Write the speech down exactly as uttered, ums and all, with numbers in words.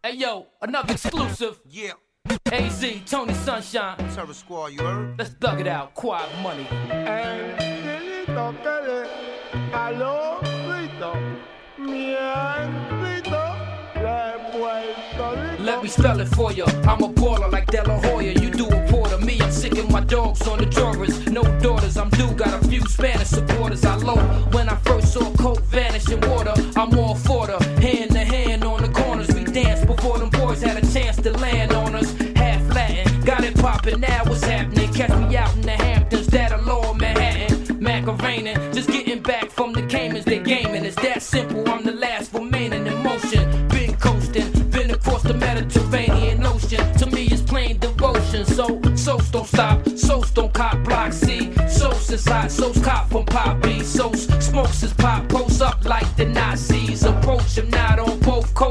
Hey yo, another exclusive. Yeah. A Z, Tony Sunshine. Terror Squad, you heard? Let's thug it out, quiet money. Angelito que le aló grito, mi angelito de Puerto Rico. Let me spell it for you. I'm a baller like De La Hoya. You do a quarter. Me, I'm sick of my dogs on the drawers. No daughters, I'm due. Got a few Spanish supporters. I low when I first saw Coke vanish in water. I'm all for the hand to hand on the corners. We danced before them boys had a chance to land on us. Half Latin, got it poppin'. Now what's happening? Catch me out in the Hamptons, that a lower Manhattan. Macarena, just getting back from the Caymans. They gaming. It's that simple. I'm the last remaining in motion. Been coasting, been across the Mediterranean Ocean. To me, it's plain devotion. So, souls don't stop, souls don't cop block C. Souls is hot, souls cop from Pop B. Souls smokes his pop, post up like the Nazis. Approach him not on both coasts.